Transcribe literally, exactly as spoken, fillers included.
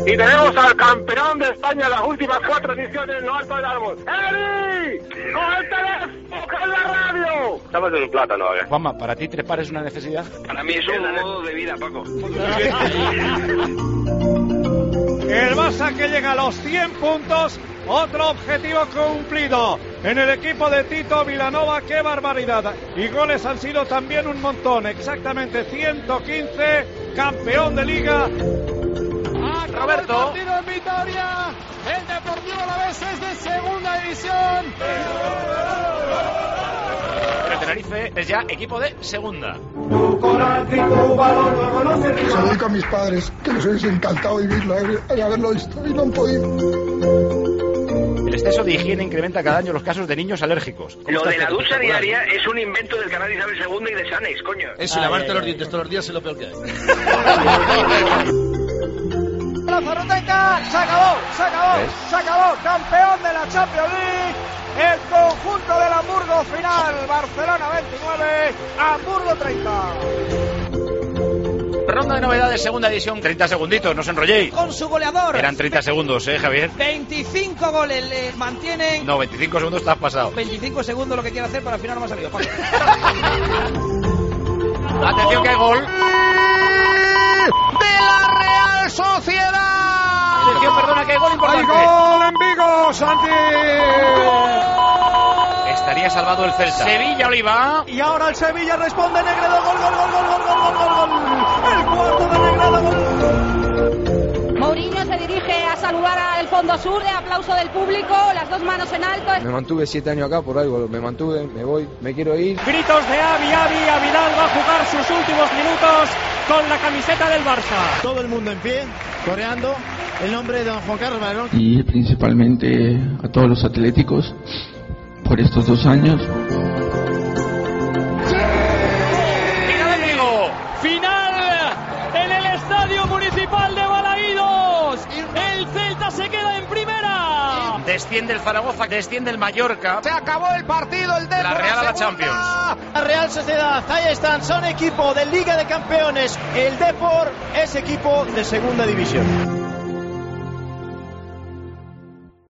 Y tenemos al campeón de España en las últimas cuatro ediciones en lo alto del árbol. ¡Eri! ¡Con el teléfono, con la radio! Estamos en un plátano, ¿eh? Juanma, ¿para ti tres pares es una necesidad? Para mí es un modo de vida, Paco. El Barça que llega a los cien puntos, otro objetivo cumplido en el equipo de Tito Vilanova. ¡Qué barbaridad! Y goles han sido también un montón, exactamente ciento quince, campeón de Liga. Roberto. El partido en Vitoria, el Deportivo Alavés es de segunda división. Pero Tenerife es ya equipo de segunda. Se lo dedico a mis padres, que les hubiese encantado vivirlo, haberlo visto y no han podido. El exceso de higiene incrementa cada año los casos de niños alérgicos. Lo de la ducha diaria es un invento del canal Isabel segunda y de Sanex, coño. Eso, y lavarte los dientes todos los días es lo peor que hay. La Zarroteca, se acabó, se acabó, ¿ves? se acabó, campeón de la Champions League, el conjunto del Hamburgo final, Barcelona veintinueve, Hamburgo treinta. Ronda de novedades, segunda edición, treinta segunditos, no os enrolléis. Con su goleador. Eran treinta segundos, ¿eh, Javier? veinticinco goles le mantienen. No, veinticinco segundos estás pasado. veinticinco segundos lo que quiere hacer, pero al final no me ha salido. Atención que hay gol. De la Real Sociedad. Atención, perdona, que hay gol importante. ¡Hay gol en Vigo, Santi! Estaría salvado el Celta. Sevilla, Oliva. Y ahora el Sevilla responde, Negredo, gol, gol, gol, gol, gol, gol, gol, gol, gol. El cuarto de Negredo, gol. Mourinho se dirige a saludar al fondo sur, de aplauso del público, las dos manos en alto. Me mantuve siete años acá por algo, me mantuve, me voy, me quiero ir. Gritos de Avi, Avi, Avidal va a jugar sus últimos minutos con la camiseta del Barça. Todo el mundo en pie, coreando el nombre de don Juan Carlos Varón. Y principalmente a todos los atléticos por estos dos años. Final de Vigo. Final en el Estadio Municipal de Balaídos. El Celta se queda en primera. Desciende el Zaragoza, desciende el Mallorca. Se acabó el partido, el Depor. La Real a la segunda. Champions. La Real Sociedad, ahí están, son equipo de Liga de Campeones. El Depor es equipo de segunda división.